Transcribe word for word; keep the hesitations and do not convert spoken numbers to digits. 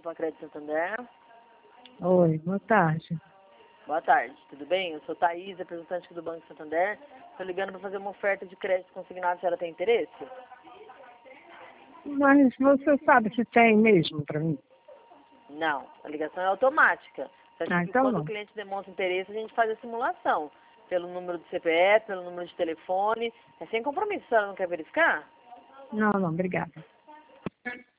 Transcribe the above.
Pacred Santander. Oi, boa tarde. Boa tarde, tudo bem? Eu sou Thaís, representante do Banco Santander. Estou ligando para fazer uma oferta de crédito consignado. A senhora tem interesse? Mas você sabe se tem mesmo para mim? Não, a ligação é automática. Você acha Ah, que então quando não. o cliente demonstra interesse, a gente faz a simulação. Pelo número do C P F, pelo número de telefone. É sem compromisso, a senhora não quer verificar? Não, não, obrigada.